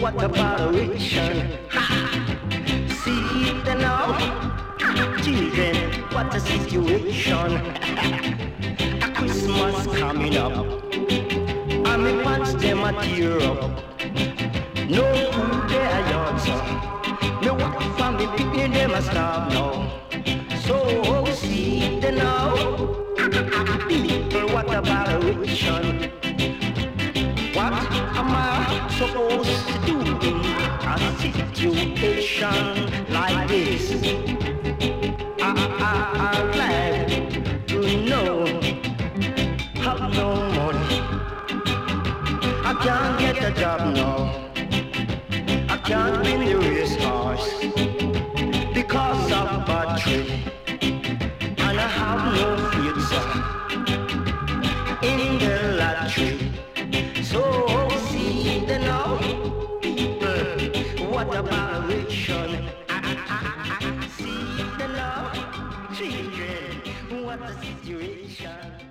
what about a vision? See it now, children, what a situation. A Christmas coming up, and me pants them a tear up. No food there answer. Me walk from me picking them a starve now. So see it now, people, what about a vision? What am I supposed to do in a situation like this? I'd like to know. Have no money, I can't get a job now. I can't win the race horse because of bad trade, and I have no future in the lottery. So see the now, people, what about a vision? See the now, children, what a situation.